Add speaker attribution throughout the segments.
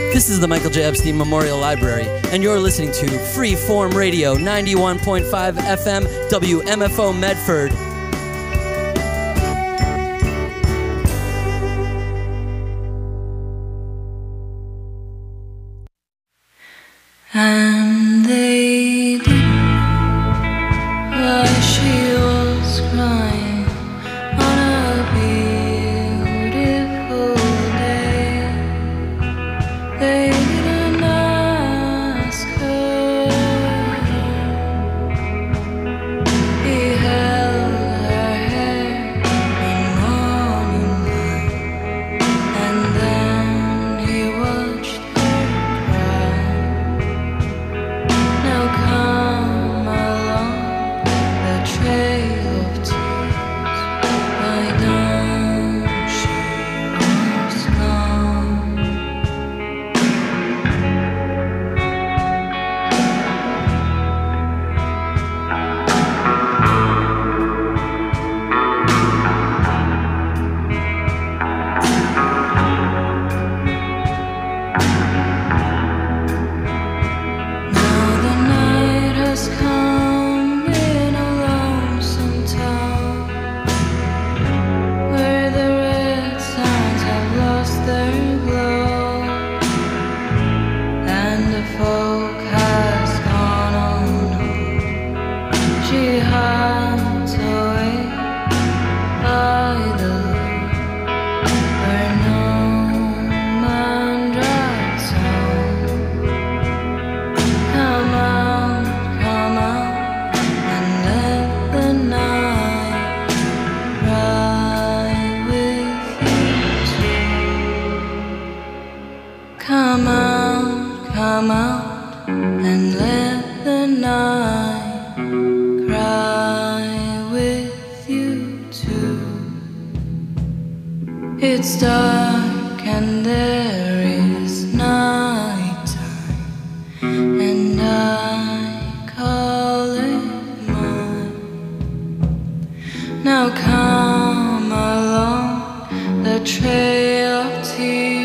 Speaker 1: This is the Michael J. Epstein Memorial Library, and you're listening to Freeform Radio, 91.5 FM, WMFO Medford.
Speaker 2: And they didn't, while she was crying on a beautiful day. They didn't ask her. He held her hair in morning light, and then he watched her cry. Now come along the trail of tears. Why don't she was gone? Now the night has come in a lonesome town, where the red signs have lost their glow, and the folk has gone on home. She hides away by the lake, where no man drives home. Come out, and let the night ride with you too. Come out, and let the night cry with you too. It's dark and there is nighttime, and I call it mine. Now come along the trail of tears.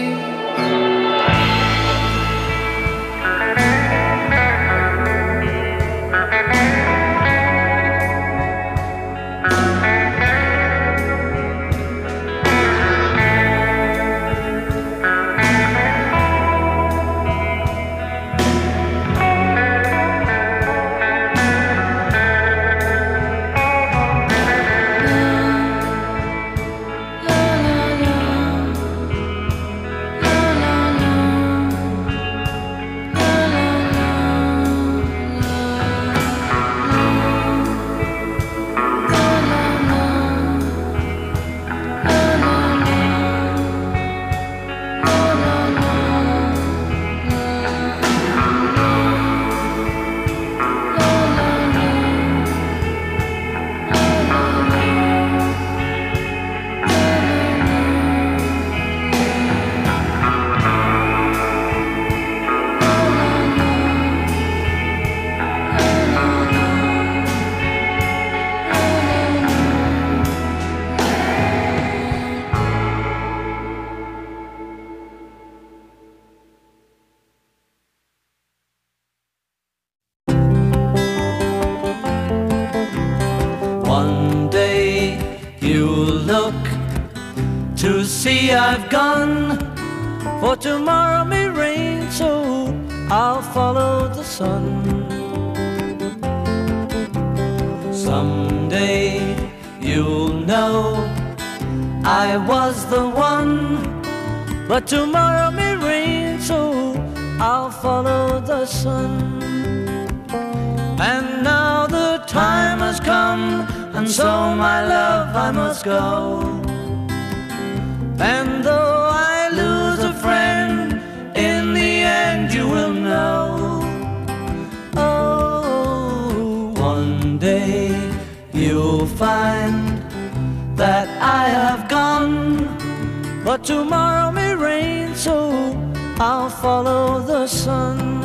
Speaker 3: One day you'll look to see I've gone, for tomorrow may rain, so I'll follow the sun. Someday you'll know I was the one, but tomorrow may rain, so I'll follow the sun. And now the time has come, and so my love I must go. And though I lose a friend, in the end you will know. Oh, one day you'll find that I have gone, but tomorrow may rain, so I'll follow the sun.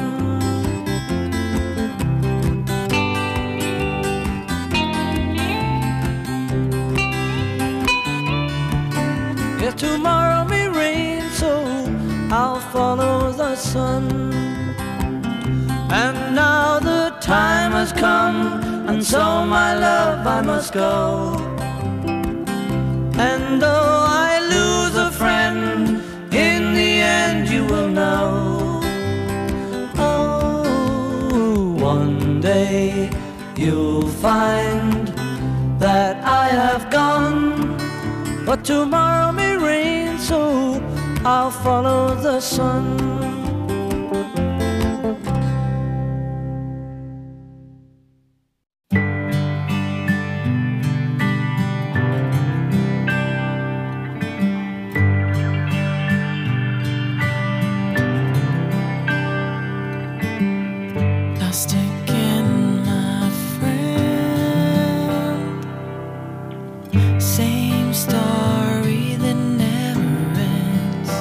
Speaker 3: Tomorrow may rain, so I'll follow the sun. And now the time has come, and so my love I must go. And though I lose a friend, in the end you will know. Oh, one day you'll find that I have gone, but tomorrow may rain, so I'll follow the sun.
Speaker 2: Lost again, my friend. Same story that never ends.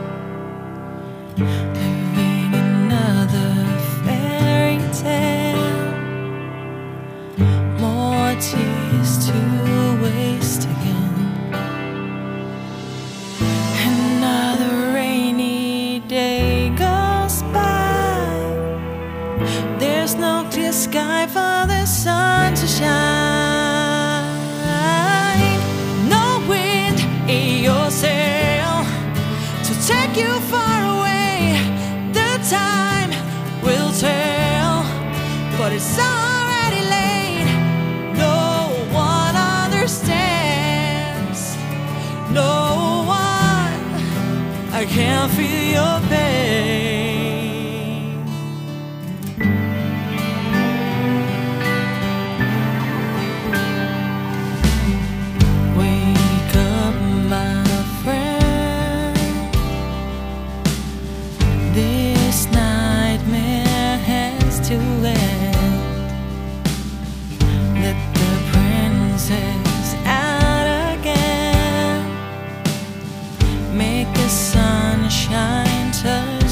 Speaker 2: Living another fairy tale. More tears to waste again. Another rainy day goes by. There's no clear sky for the sun to shine. No wind in your sail to take you far away. The time will tell, but it's already late. No one understands. No one. I can't feel your pain. This nightmare has to end. Let the princess out again. Make the sunshine touch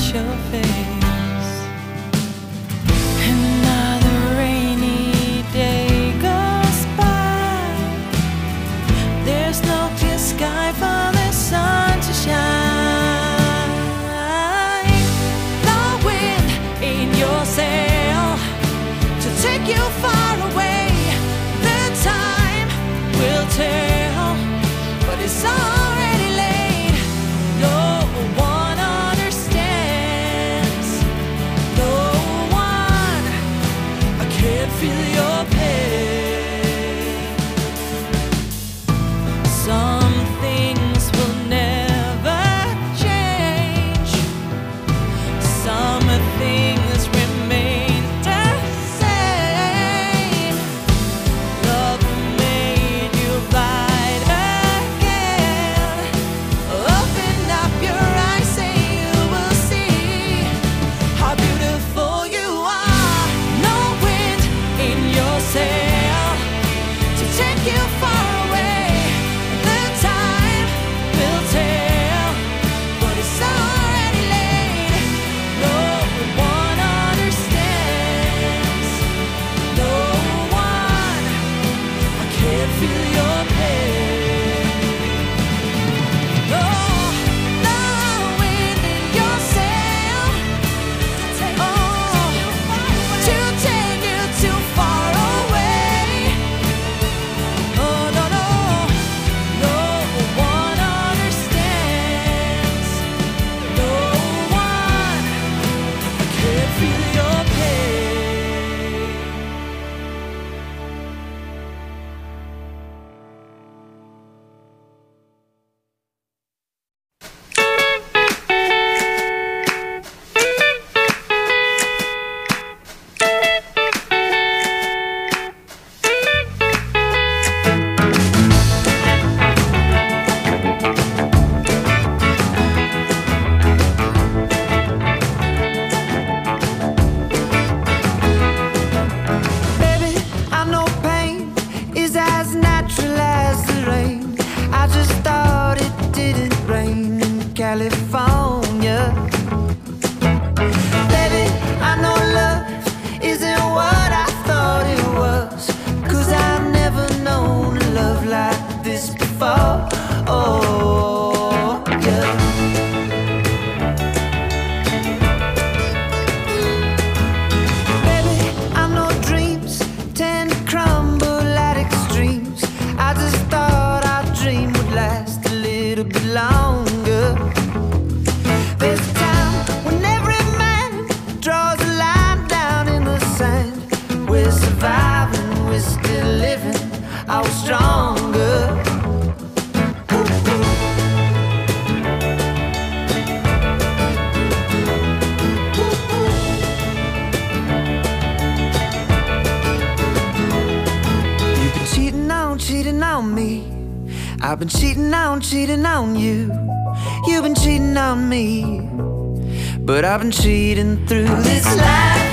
Speaker 4: I've been cheating on you. You've been cheating on me. But I've been cheating through this life,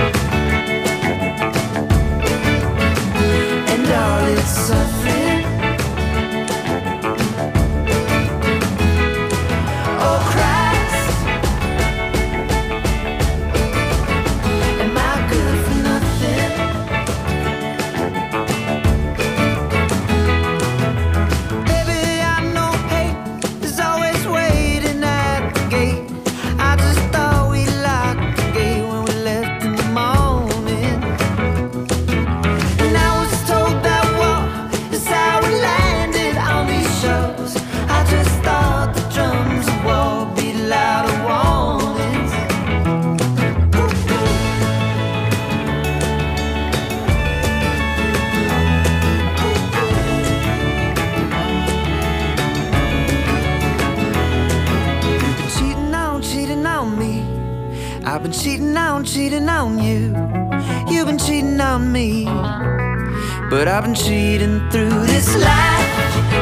Speaker 4: and all its suffering. Oh Christ, am I good for nothing? Baby, I know hate is always waiting at the gate. I just thought we locked the gate when we left in the morning. And I was told that war is how we landed on these shores. I just thought the drums of war beat louder warnings. You've been cheating on me. I've been cheating on you. You've been cheating on me. But I've been cheating through this life,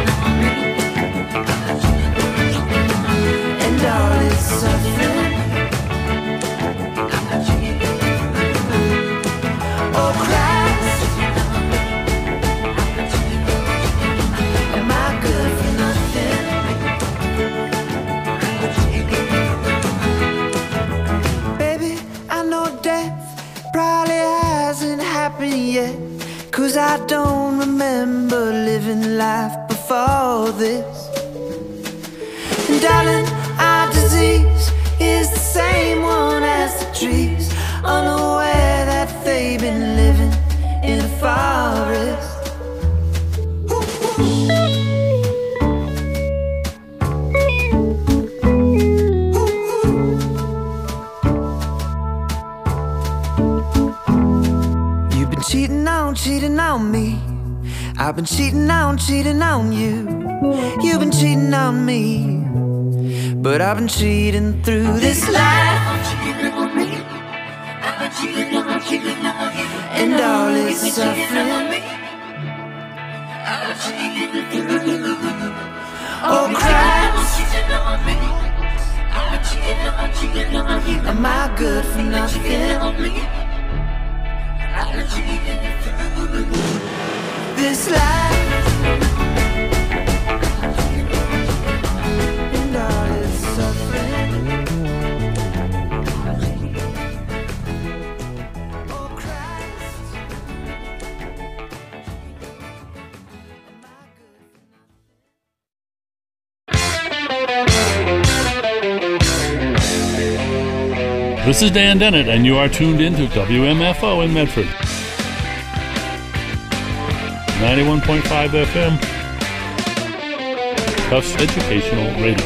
Speaker 4: and all its suffering. Oh Christ, am I good for nothing? Baby, I know death probably hasn't happened yet, 'cause I don't remember living life before this. And darling, our disease is the same one as the trees, unaware that they've been living in a forest. You've been cheating on me. I've been cheating on you. You've been cheating on me. But I've been cheating through this life, and all its suffering. Oh Christ, am I good for nothing? This life, and all its suffering. Oh Christ,
Speaker 5: This is Dan Dennett, and you are tuned in to WMFO in Medford. 91.5 FM, Tufts Educational Radio.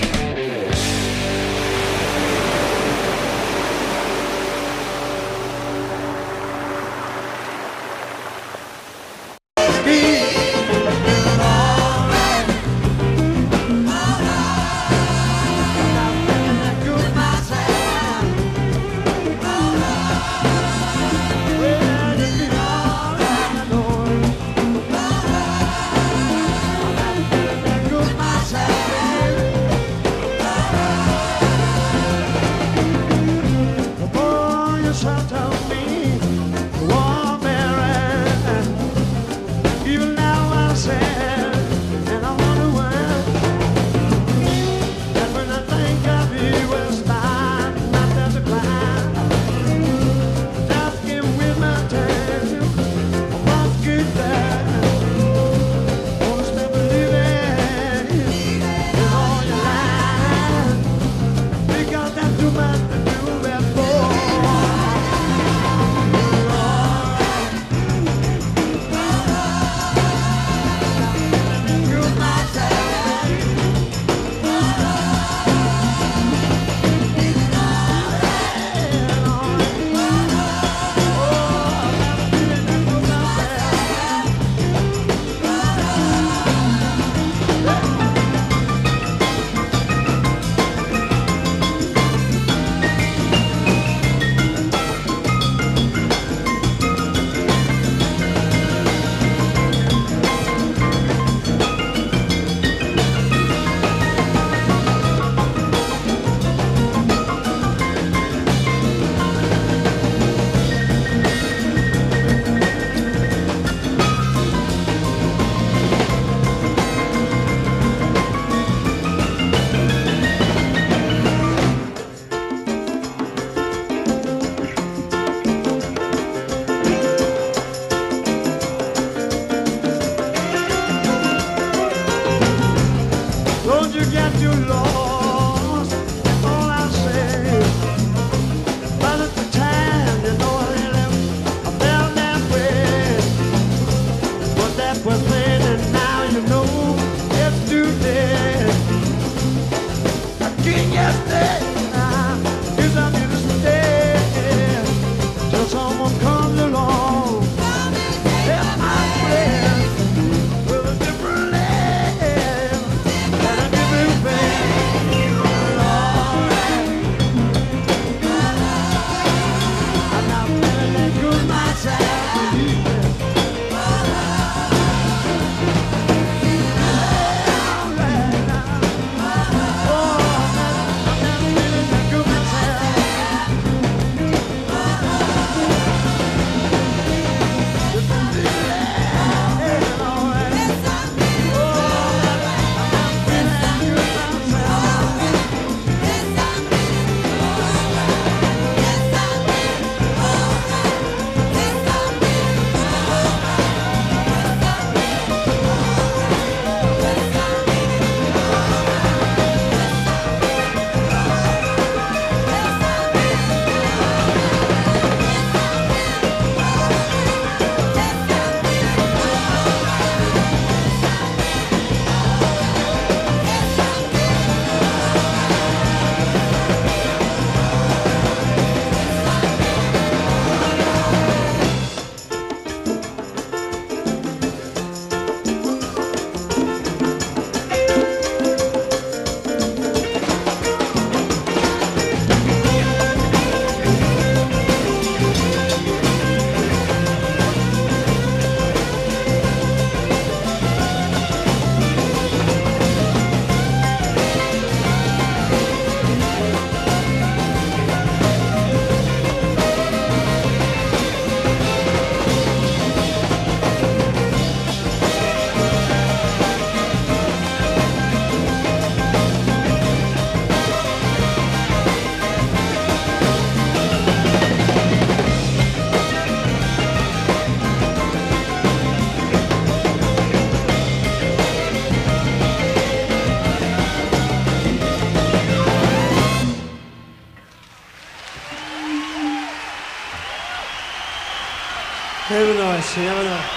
Speaker 6: Have a nice, have a nice.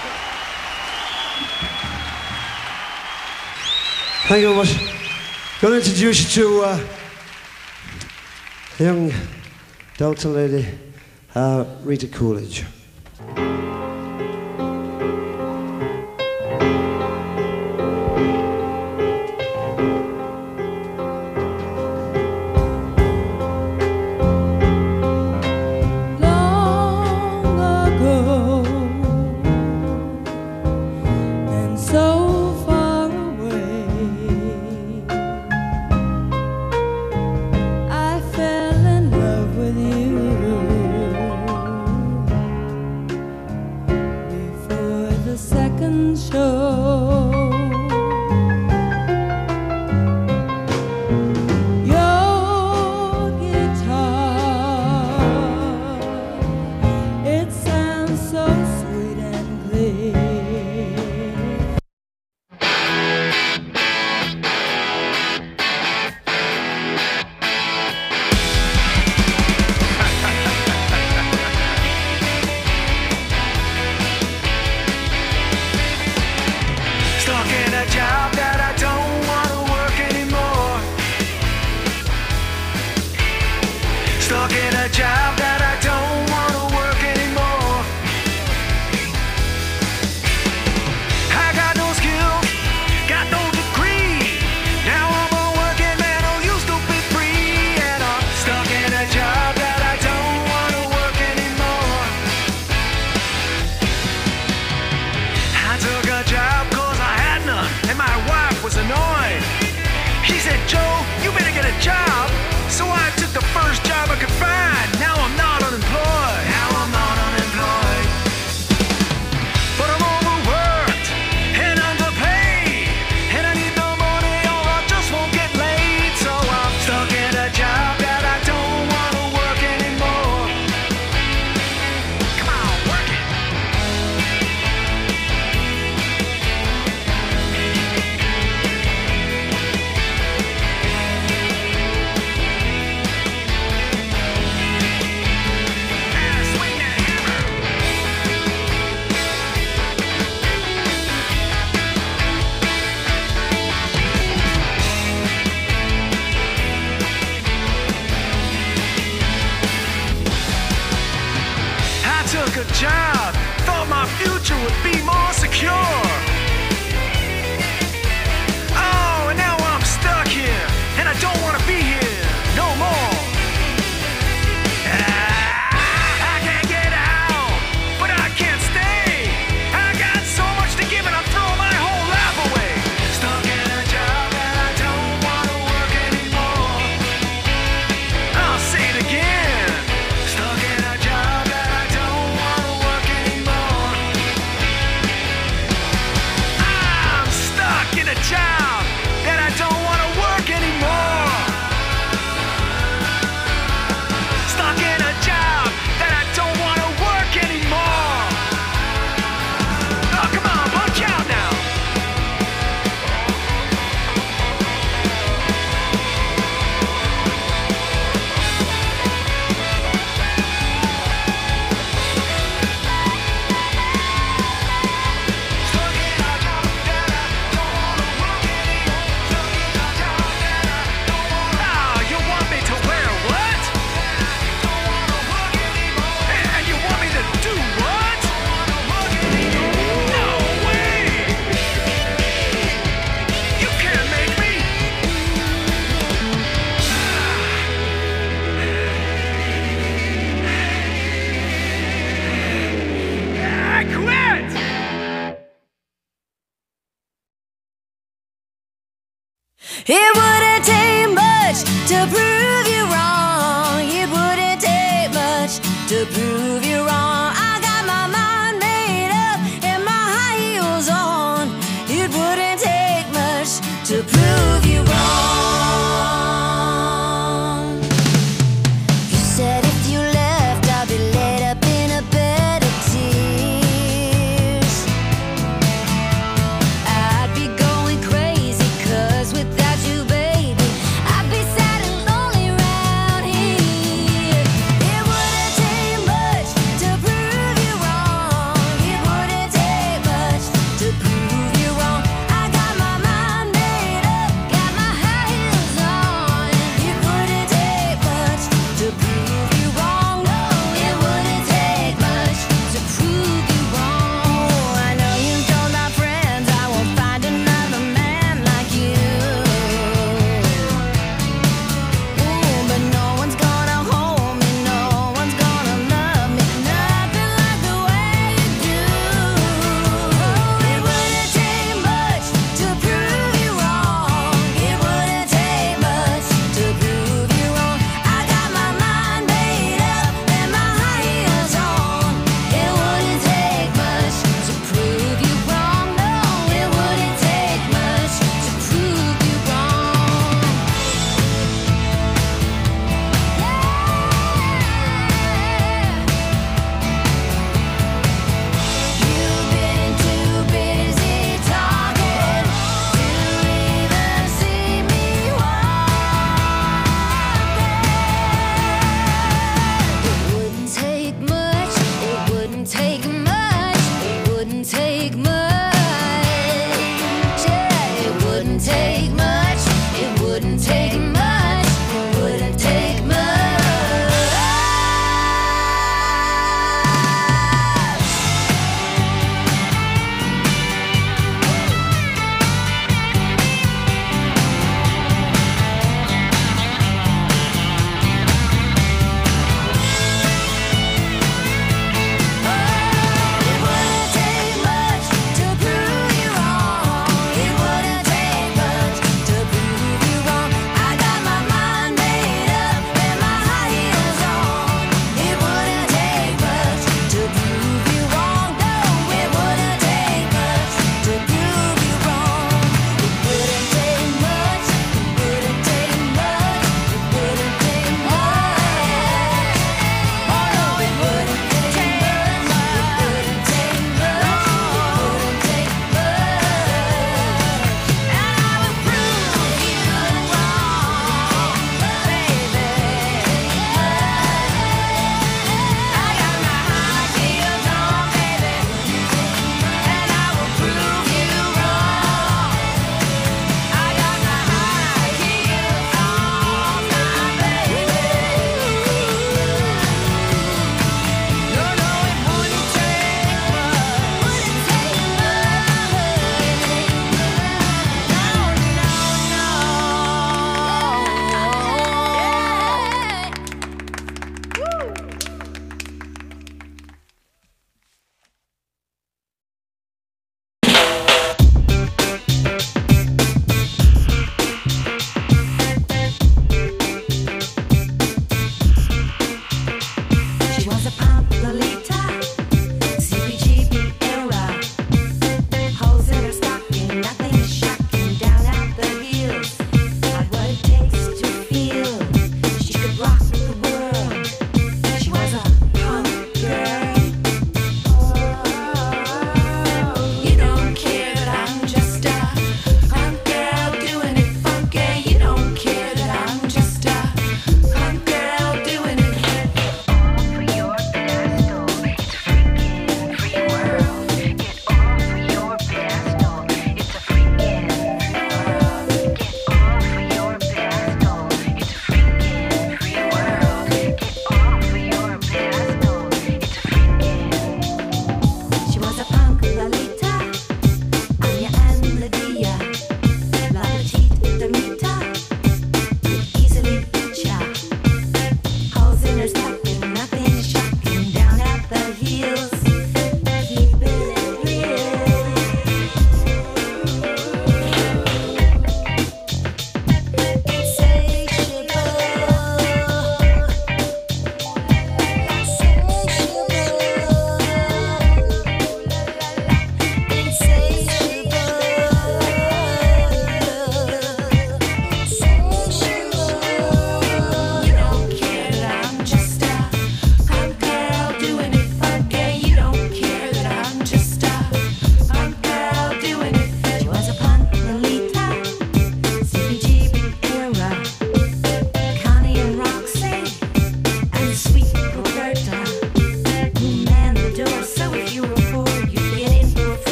Speaker 6: Thank you very much. I'm going to introduce you to a young Delta lady, Rita Coolidge.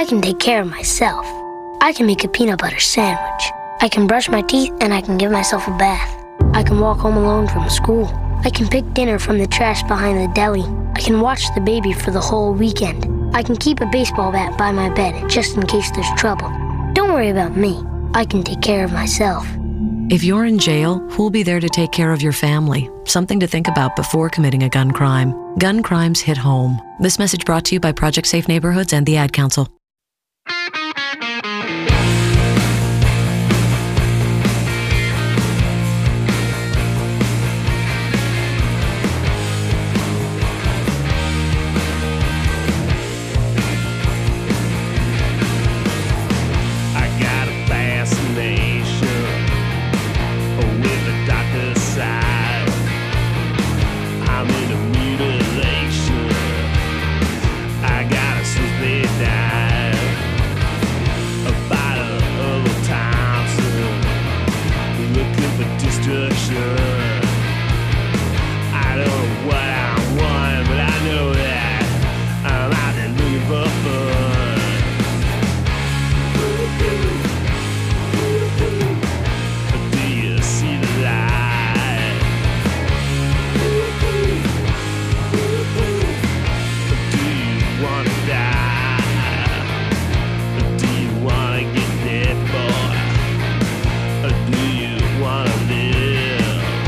Speaker 7: I can take care of myself. I can make a peanut butter sandwich. I can brush my teeth and I can give myself a bath. I can walk home alone from school. I can pick dinner from the trash behind the deli. I can watch the baby for the whole weekend. I can keep a baseball bat by my bed just in case there's trouble. Don't worry about me. I can take care of myself.
Speaker 8: If you're in jail, who'll be there to take care of your family? Something to think about before committing a gun crime. Gun crimes hit home. This message brought to you by Project Safe Neighborhoods and the Ad Council.
Speaker 9: Do you wanna live?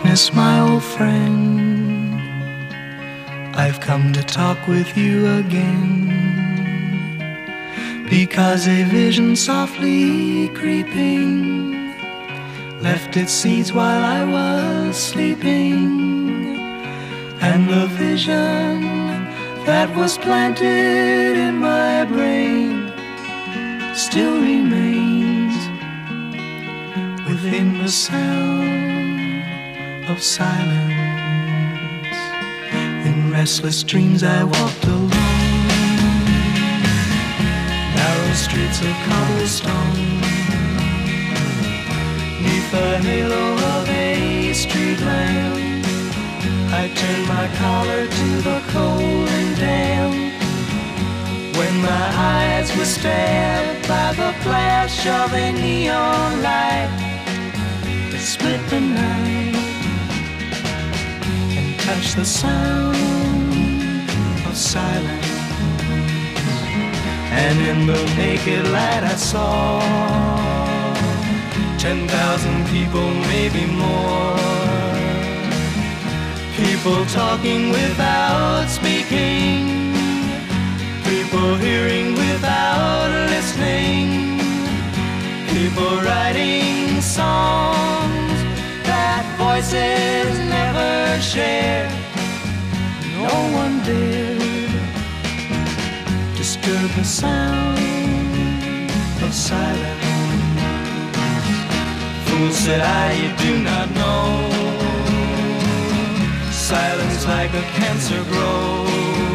Speaker 9: darkness, my old friend, I've come to talk with you again, because a vision softly creeping left its seeds while I was sleeping, and the vision that was planted in my brain still remains within the sound of silence. In restless dreams I walked alone, narrow streets of cobblestone, neath the halo of a street lamp. I turned my collar to the cold and damp, when my eyes were stabbed by the flash of a neon light that split the night and touched the sound of silence. And in the naked light I saw 10,000 people, maybe more, people talking without speaking, people hearing without listening, people writing songs that voices never shared. No one dared disturb the sound of silence. Fool, said I, you do not know, silence like a cancer grows.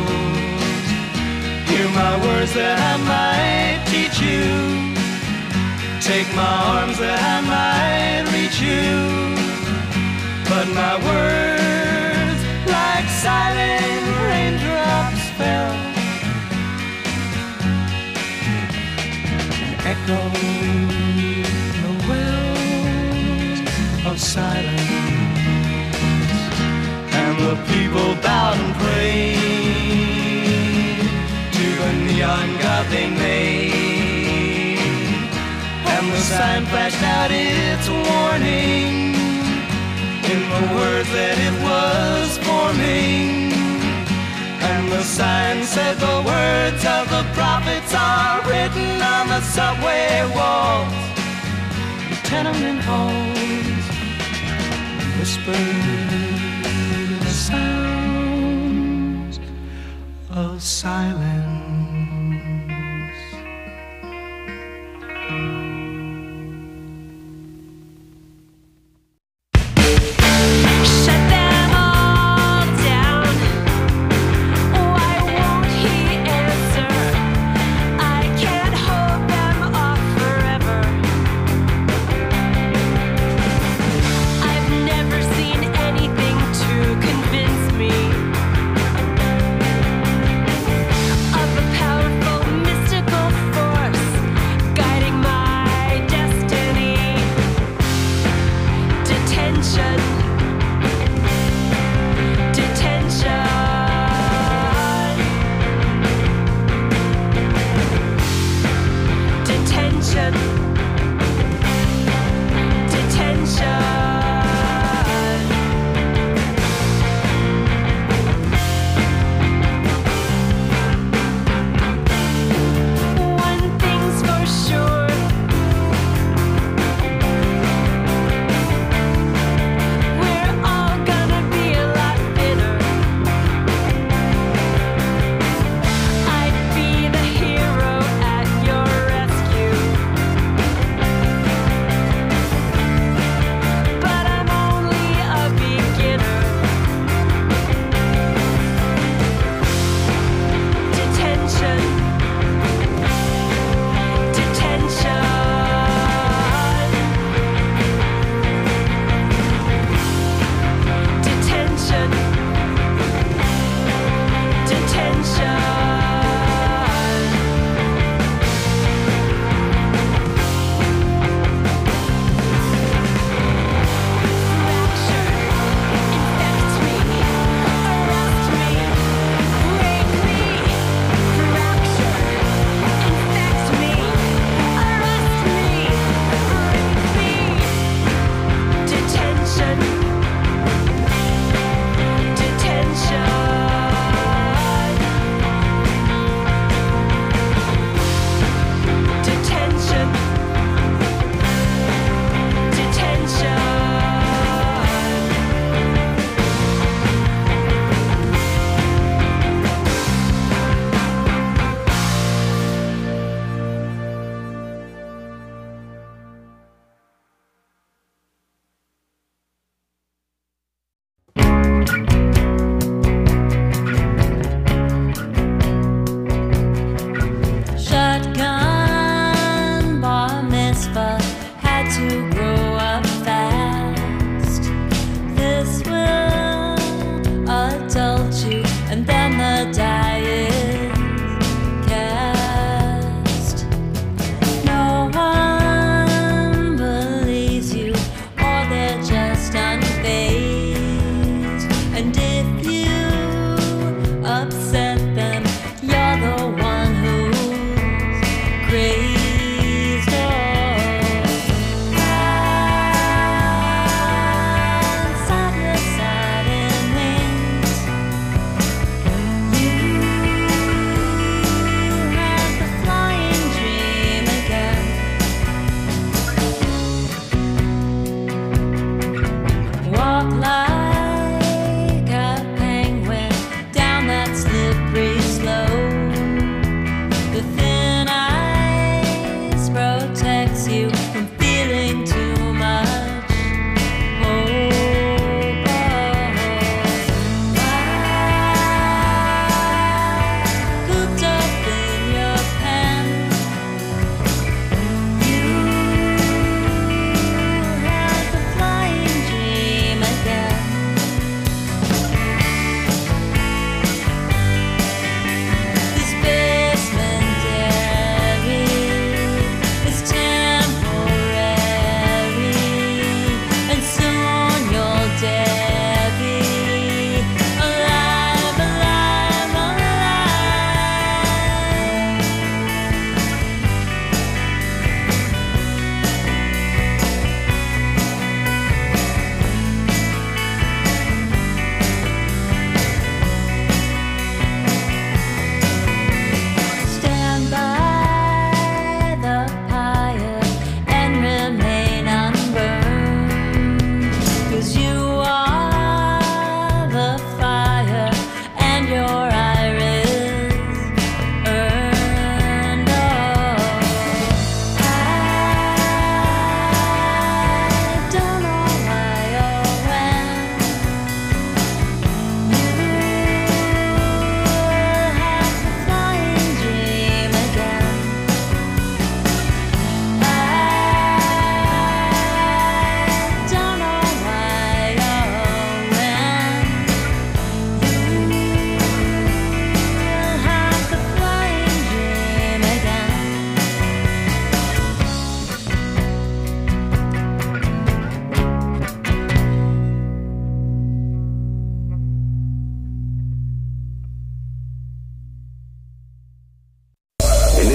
Speaker 9: Hear my words that I might teach you, take my arms that I might reach you, but my words like silent raindrops fell and echoed the wells of silence. And the people bowed and prayed to a neon god they made, and the sign flashed out its warning in the words that it was forming. And the sign said the words of the prophets are written on the subway walls, the tenement halls, whispered the sounds of silence.
Speaker 2: Of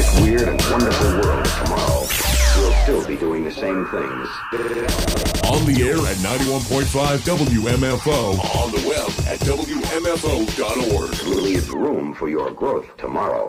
Speaker 10: this weird and wonderful world tomorrow, we'll still be doing the same things.
Speaker 11: On the air at 91.5 WMFO. On the web at WMFO.org.
Speaker 10: Leave room for your growth tomorrow.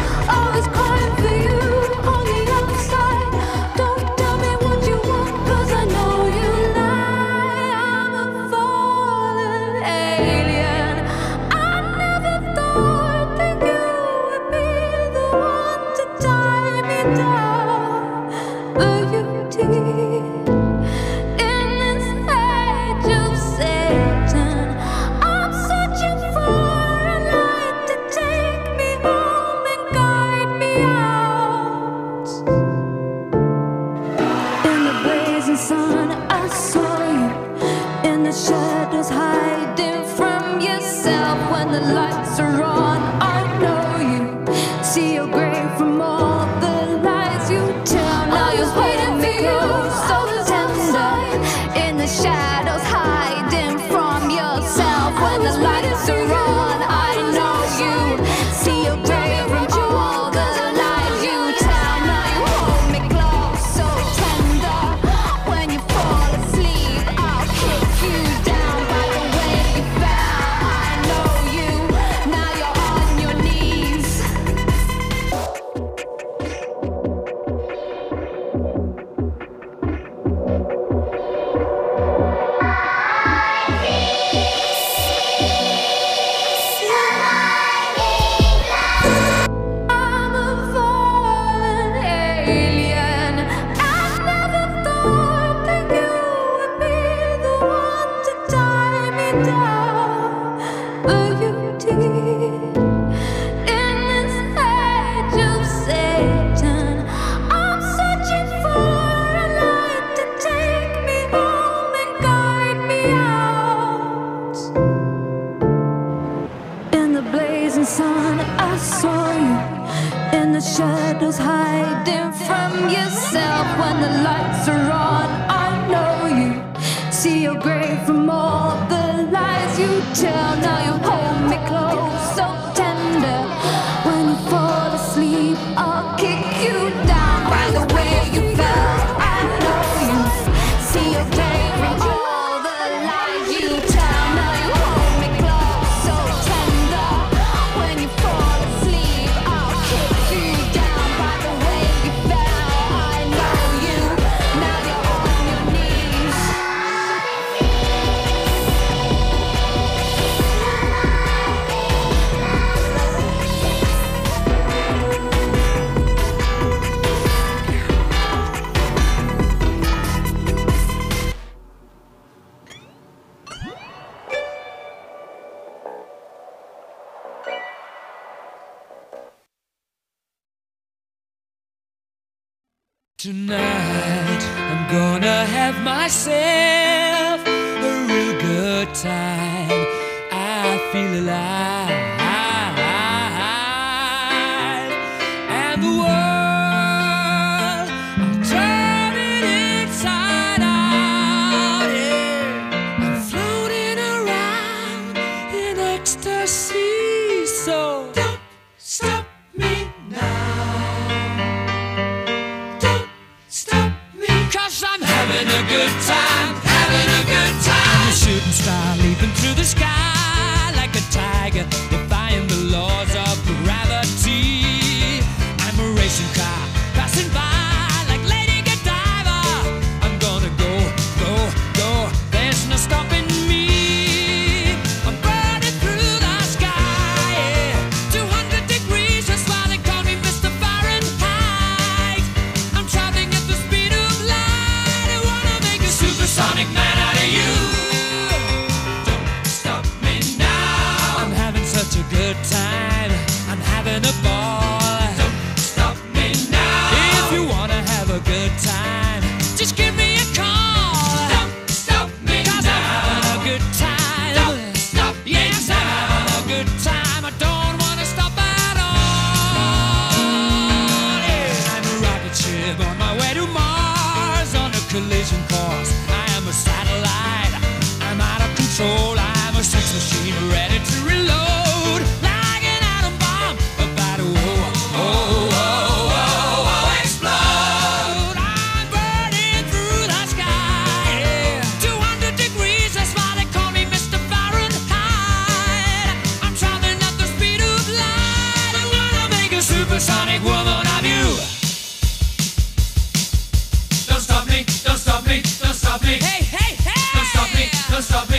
Speaker 12: Crying for you on the outside. Don't tell me what you want, 'cause from all the lies you tell. Now you're waiting for you, so tender. In the shadows, hiding from yourself. When the lights are on, I know you see your grave from all the lies you tell. Now you hold me close, so tender. When you fall asleep, I'll kick you down by the way you fell. I know you, now you're on your knees. I'm a fallen alien. I never thought that you would be the one to tie me down, but you did. In this age of Satan, I'm searching for a light to take me home and guide me out. In the blazing sun, I saw you. In the shadows, hiding from yourself. When the lights are on, I know you see your grave from all the lies you tell. Now you hold me close, so tender. When you fall asleep, I'll kick you down by the way you fell. I know you see your grave from all the lies you tell. Now you hold me close, so tender. When you fall asleep, I'll kick you down by the way you fell. I know you, now you're on your knees.
Speaker 2: Tonight I'm gonna have myself a real good time. I feel alive, and the world I'm turning inside out. Yeah. I'm floating around in ecstasy. So don't stop me now. Stop me, 'cause I'm having a good time, having a good time. I'm a shooting star leaping through the sky like a tiger, defying the laws of gravity. I'm a racing car passing by like Lady Godiva. I'm gonna go, go, go. There's no stopping me. I'm burning through the sky, yeah. 200 degrees, that's why they call me Mr. Fahrenheit. I'm traveling at the speed of light. I wanna make a supersonic man out of you. Don't stop me now. I'm having such a good time. I'm having a ball. Don't stop me now. If you wanna have a good time, just give me a call. Don't stop me 'cause now. I'm having a good time. Don't stop me yes, now. I'm having a good time. I don't wanna stop at all. Yeah. I'm a rocket ship on my way to Mars on a collision course. I am a satellite. I'm out of control. I'm a sex machine ready to reload. Like an atom bomb about to explode. I'm burning through the sky. Yeah. 200 degrees, that's why they call me Mr. Fahrenheit. I'm traveling at the speed of light. I wanna make a supersonic woman of you. Don't stop me, don't stop me, don't stop me. Hey, hey, hey! Don't stop me, don't stop me.